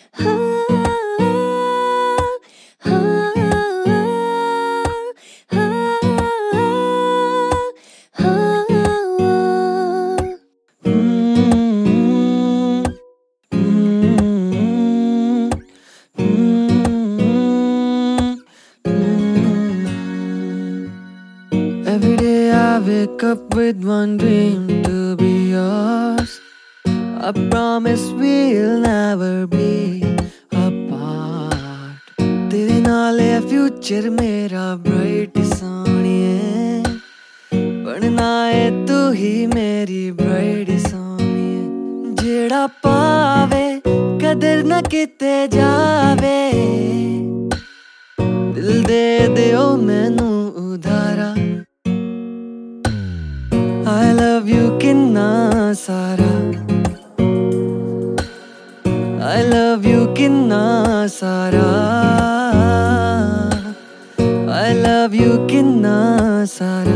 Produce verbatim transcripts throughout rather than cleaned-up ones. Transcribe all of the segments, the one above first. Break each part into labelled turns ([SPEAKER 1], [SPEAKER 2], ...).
[SPEAKER 1] Every day I wake up with one dream to be yours. I promise we'll never be apart. तेरे नाल है future मेरा bright सोनिए, बनना है तू ही मेरी bride सोनिए। जेड़ा पावे कदर न किते जावे, दिल दे दियो मैनू उधारा। I love you किन्ना सारा, I love you किन्ना सारा, I love you किन्ना सारा।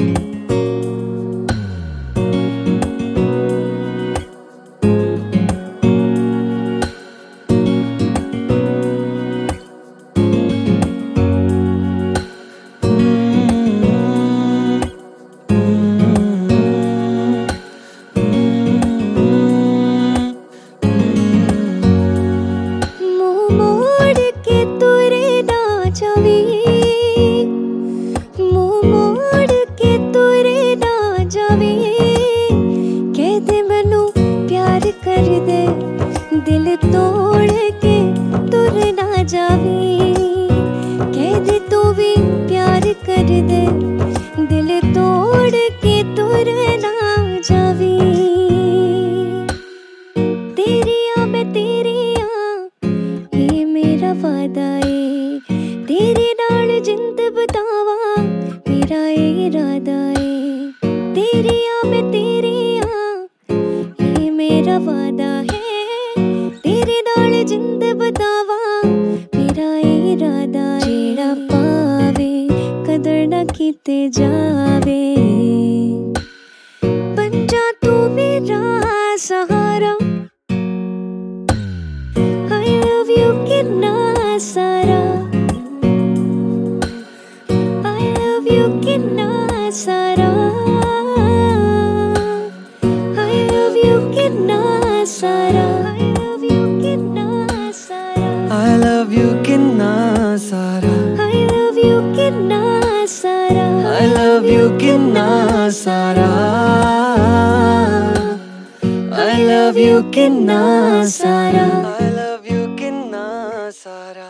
[SPEAKER 2] दिल तोड़ के तुर ना जावी, कह दे तू भी प्यार कर दे, दिल तोड़ के तुर ना जावी। तेरिया मैं तेरिया ये मेरा वादा है, तेरे नाल जिंद बतावा मेरा इरादा है। तेरिया मैं तेरिया ये मेरा वादा है, तेरे नाल जिंद बतावा मेरा इरादा। जेड़ा पावे कदर ना कीते जावे, बन जा तू मेरा सहारा। I love you किन्ना सारा, I love you किन्ना सारा, I love you किन्ना सारा,
[SPEAKER 1] I love you किन्ना सारा,
[SPEAKER 2] I love you किन्ना सारा,
[SPEAKER 1] I love you किन्ना सारा, I love you किन्ना सारा, I love you किन्ना सारा।